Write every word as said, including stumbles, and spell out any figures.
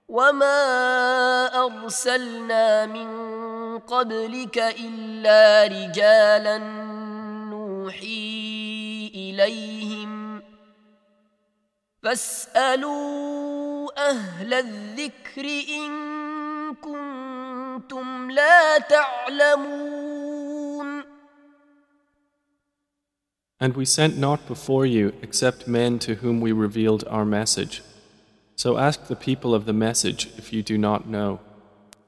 وما أرسلنا من قبلك إلا رجالا نوحي إليهم فاسألوا أهل الذكر إن كنتم لا تعلمون. And we sent not before you except men to whom we revealed our message. So ask the people of the message if you do not know.